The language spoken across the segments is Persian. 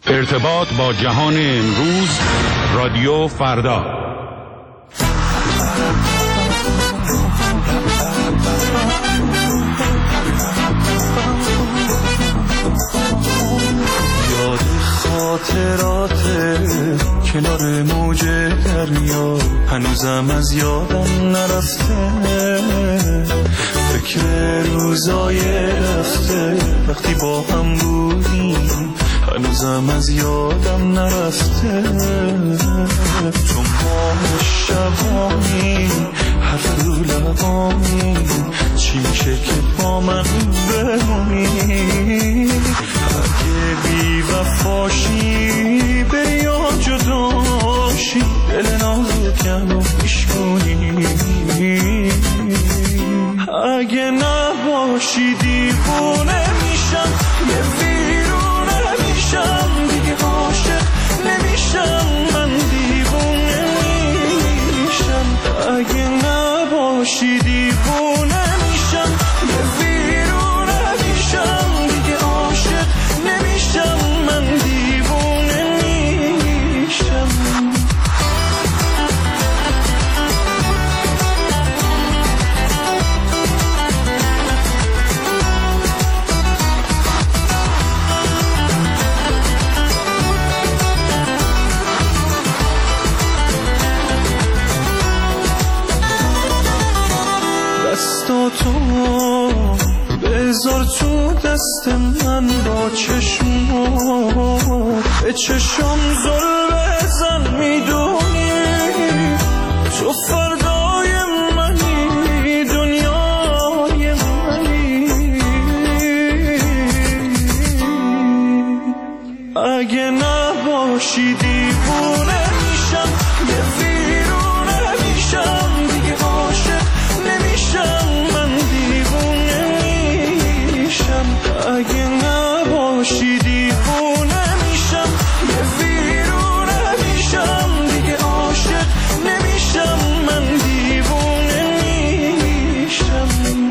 ارتباط با جهان امروز، رادیو فردا. یاد خاطرات کنار موج دریا هنوزم از یادم نرفته، فکر روزای رفته وقتی با هم بودیم هنوزم از یادم نرفته. تو ما شبانی حرف رو لبانی چی میشه که با من بمونی؟ اگه بی وفاشی بری یا جداشی دل نازکم رو پیشگونی، اگه نباشی دیوونه میشم، یه ویرونه میشم، دیگه عاشق نمیشم، من دیوونه میشم. اگه نباشی دیوونه میشم، یه ویرونه میشم، دیگه عاشق نمیشم، من دیوونه میشم. دستاتو بذار تو دست من، با چشمات به چشم زل بزن، میدونی تو فردای منی، دنیای منی. اگه نباشی دیوونه میشم، یه ویرونه میشم، دیگه عاشق نمیشم، من دیوونه میشم. اگه نباشی دیوونه میشم، یه ویرونه میشم، دیگه عاشق نمیشم، من دیوونه میشم.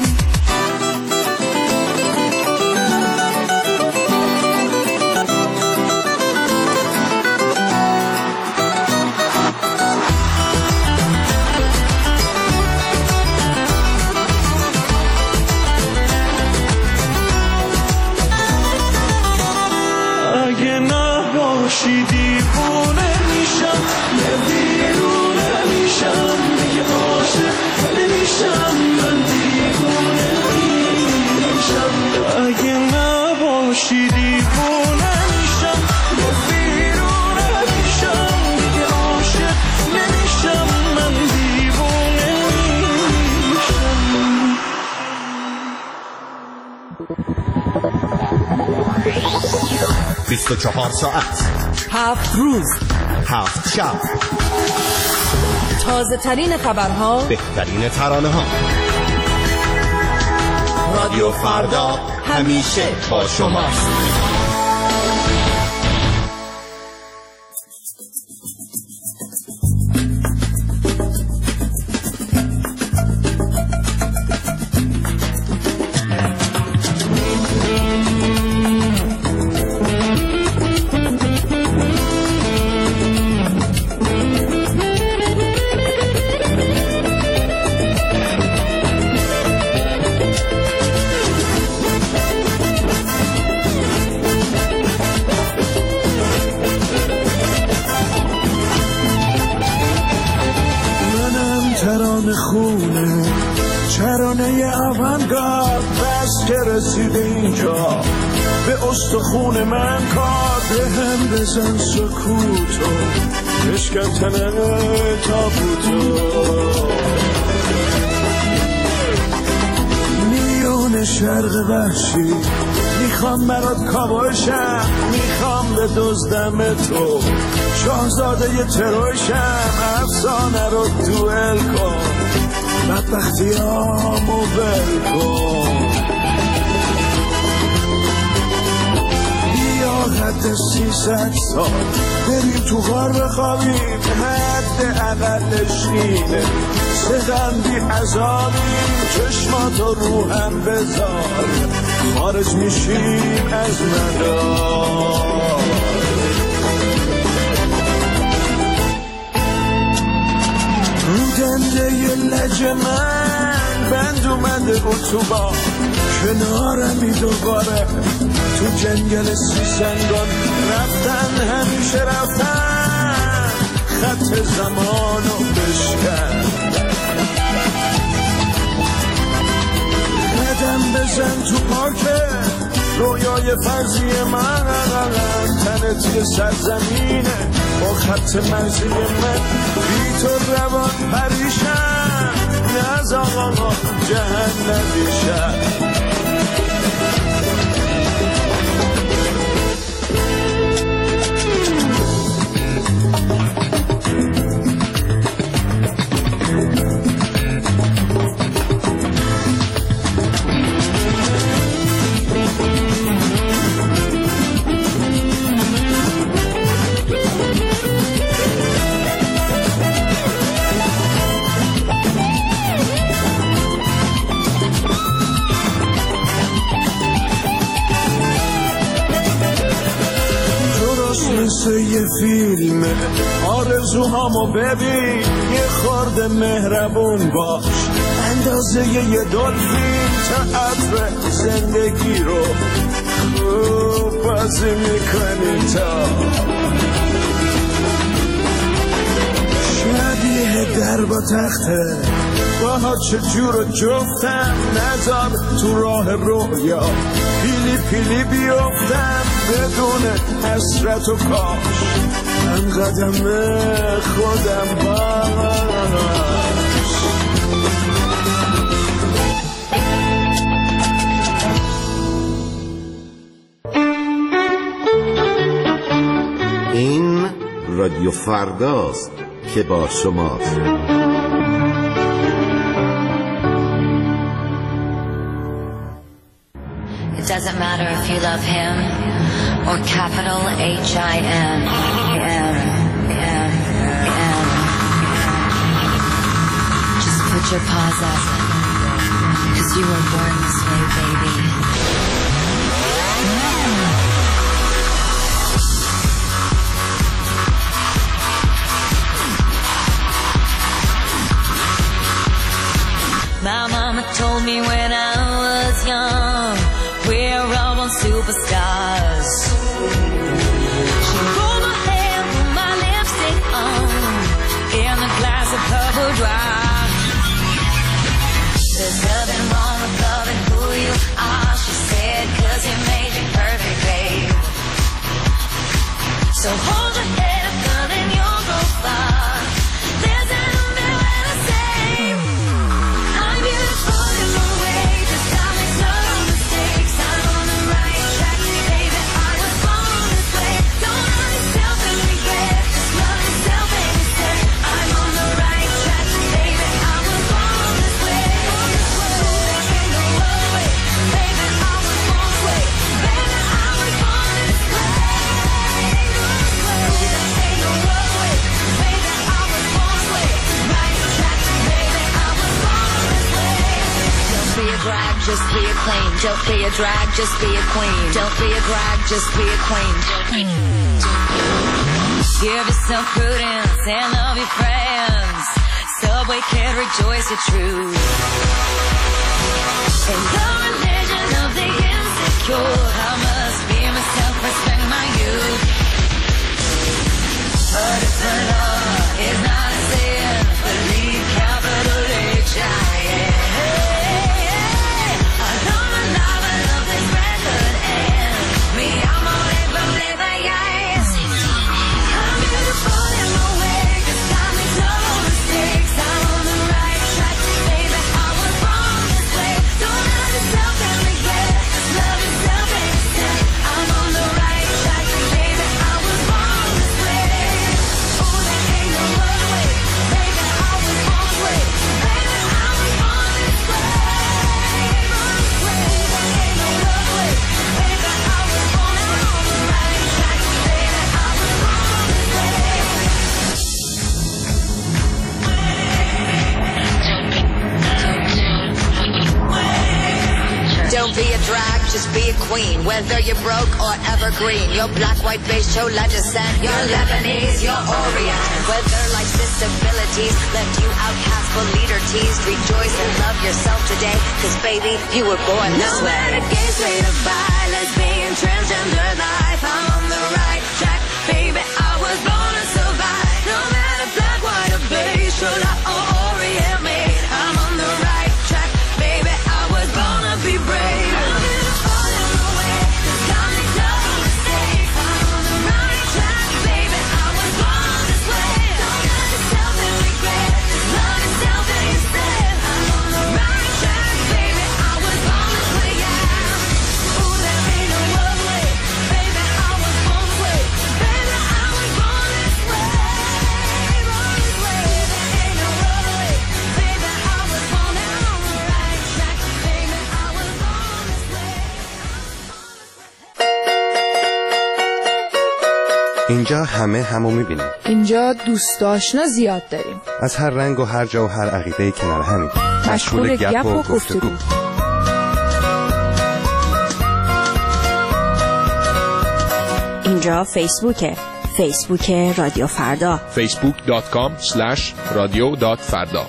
24 ساعت 7 روز 7 شب، تازه ترین خبرها، بهترین ترانه ها. رادیو فردا همیشه با شماست. رسیده اینجا به استخون من، کار به هم بزن سکوتو، بشکن تنه تابوتو. میون شرق وحشی میخوام برات کابوشم، میخوام به دزدم تو، شاهزاده ی تروشم، افسانه رو دوئل کن، بدبختیامو بل کن. حد 300 سال بریم تو غار بخوابیم، حد اقلش اینه، سغندی عذابیم، چشماتو رو هم بذار، خارج میشیم از مدار. اتوبان کنارمی دوباره تو جنگل سیسنگان رفتن همیشه رفتن خط زمانو بشکن قدم بزن تو پارک رویای فرضی من تنت یه سرزمینه با خط مرزی من بی تو روان پریشن نز آقا جهنمی شد مثل یه فیلمه آرزوهامو ببین یه خورده مهربون باش اندازه یه دلفین تئاتر زندگی رو خوب بازی میکنی تا شبیه در با تخته باها چجور جفتم نذار تو راه رویا پیلی پیلی بیفتم بدون حسرت و کاش من قدم خودم باش این رادیو فرداست که با شماست. It doesn't matter if you love him or capital H-I-M. Just put your paws up, 'cause you were born this way, baby. My mama told me when I was young, we're all on superstars. She rolled my hair, put my lipstick on, in a glass of purple drop. There's nothing wrong with loving who you are, she said, 'cause you made you perfect, babe. So hold your head up, girl, and you'll go far. There's an umbrella to save. I'm beautiful in my way, just I make no mistakes. I'm on the right track, baby, I was born this way. Don't love yourself and regret, just love yourself and you say I'm on the right track, baby, I was born this way. There ain't no other way, baby, I was born this way. Baby, I was born this way. There ain't no other way, baby, I was born this way. Right track, baby, I was born this way. Don't be a drag, just be a queen. Don't be a drag, just be a queen. Don't be a drag, just be a queen. Give yourself prudence and love your friends. Subway kid, rejoice your truth. In the religion of the insecure, I must be myself, respect my youth. But if the law is not a sin, believe capital H-I-M. I don't love this record and me, I'm all live, yes. I'm beautiful in my way, 'cause I make no mistakes. I'm on the right track, baby, I was born this way. Don't love yourself and regret, just love yourself and say just be a queen. Whether you're broke or evergreen, you're black, white, beige, chola descent, you're Lebanese, you're Orient. Whether life's disabilities left you outcast for leader teased, rejoice and love yourself today, cause baby, you were born this way. No matter gay, straight or bi, lesbian, transgender life, I'm on the right track, baby, I was born to survive. No matter black, white or beige, chola or Orient me, I'm on the right track, baby, I was born to be brave. I'm beautiful in the way, cause God makes no mistakes. I'm on the right track, baby, I was born this way. Don't love yourself and regret, just love yourself and instead. I'm on the right track, baby, I was born this way, yeah. Ooh, there ain't no other way, baby, I was born this way. Baby, I was born this way, born this way. There ain't no other way, baby, I was born on the right track, baby, I was born this way. اینجا همه همو میبینیم. اینجا دوست آشنا زیاد داریم. از هر رنگ و هر جا و هر عقیده کنار همین. مشغول گپ و گفتگو. اینجا فیسبوک رادیو فردا. facebook.com/radio.farda.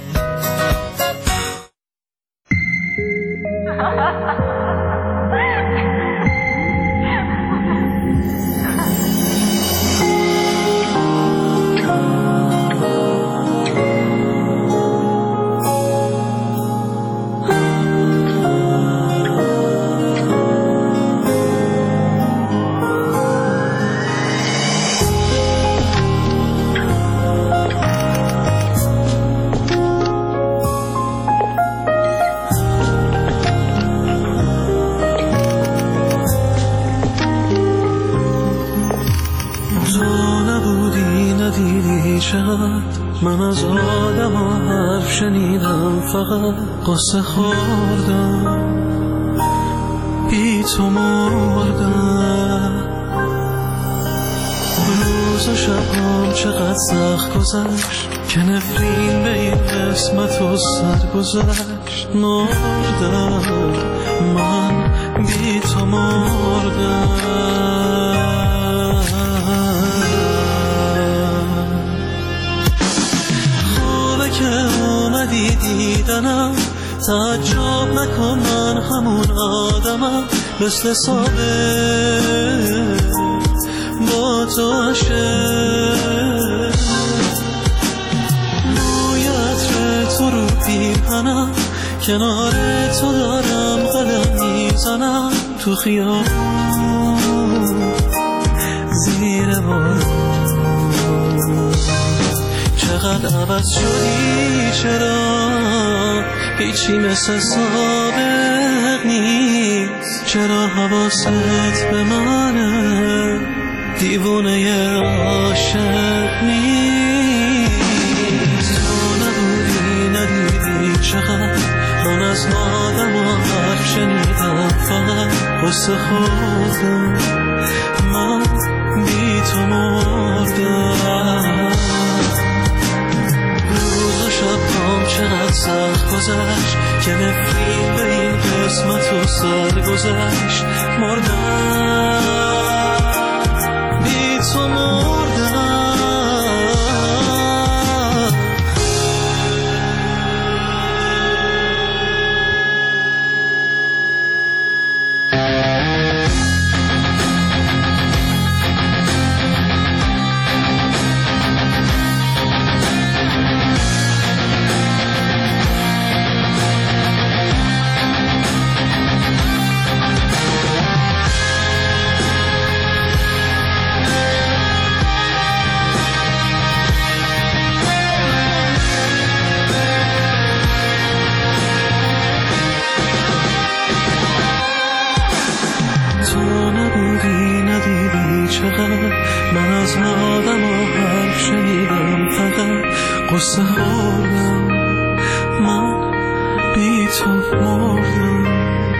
من از آدم ها حرف شنیدم، فقط قصه خوردم، بی تو مردم. روز و شبام چقدر سخت گذشت که نفرین به این قسمت و سر گذشت. مردم، من بی تو مردم. که اومدی دیدنم، تعجب نکن من همون آدمم، مثل ثابت با تو عشق. بوی عطر تو رو پیرهنم، کنار تو دارم قدم میزنم، تو خیابون زیر بارون. چقدر عوض شدی، چرا هیچی مثل سابق نیست؟ چرا حواست به منه، دیوونه عاشق نیست؟ تو نبودی ندیدی چقدر من از آدم و حرف شنیدم، فقط قصه خوردم، من بی تو مردم. شبام چقدر سخت گذشت که نفرین به این قسمت و سر گذشت. مردم، بی تو مردم. من از آدم و حرف شنیدم، فقط قصه خوردم، من بی تو مردم.